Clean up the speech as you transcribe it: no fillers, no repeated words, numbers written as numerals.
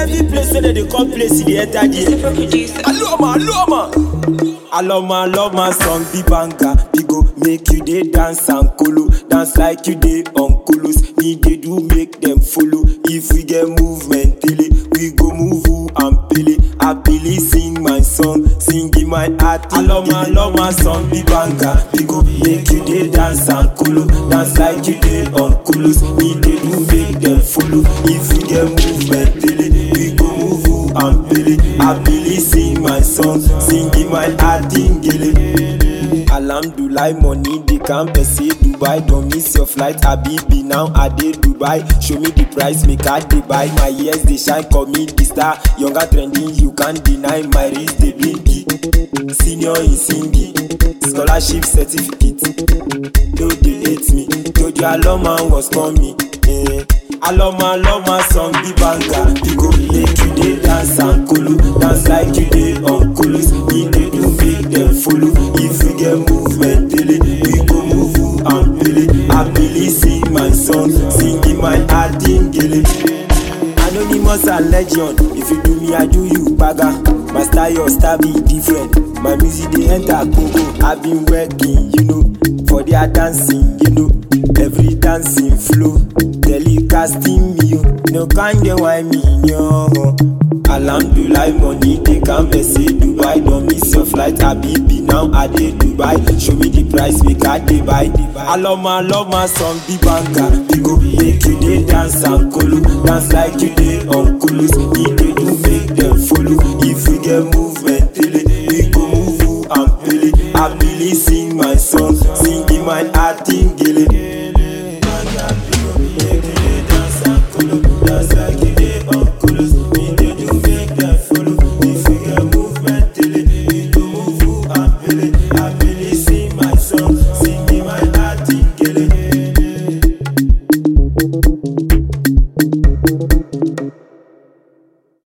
every place where they come place, they enter there. I love my song, be banger. We go make you dey dance and colo. Dance like you dey on colos. Me they do make them follow. If we get movement, tele, we go move and pele. I Billy sing my song, sing in my heart. I love my song, be banger. We go make you dey dance and colo. Dance like you dey on colos. Me they do make them follow. If we get movement, tele, we go move and pele. I Billy sing my song, sing in my heart. Alhamdulillah, money they can't say Dubai. Don't miss your flight, Habibi. Now I dey Dubai. Show me the price, make I dey buy. My ears they shine, call me the star. Younger trending, you can't deny. My wrist they blinky. Senior in singing, scholarship certificate. Though they hate me, told you Aloma was coming. I love my song, be banger. We go make you dey dance and colo. Dance like you dey on colos. Me they do make them follow. If we get movement, tele, we go move and pele. I Billy sing my song, sing in my heart in gele. Anonymous and legend. If you do me, I do you, bagger. My style, your style be different. My music they enter go. I've been working, for their dancing, every dancing flow. Telecasting me, no kind of why me, Alhamdulillah, money they can't say Dubai. Don't miss your flight, Habibi. Now I dey Dubai. Show me the price, make I dey buy. I love my song, be banger. We go make you dey dance and colo. Dance like you dey on colos.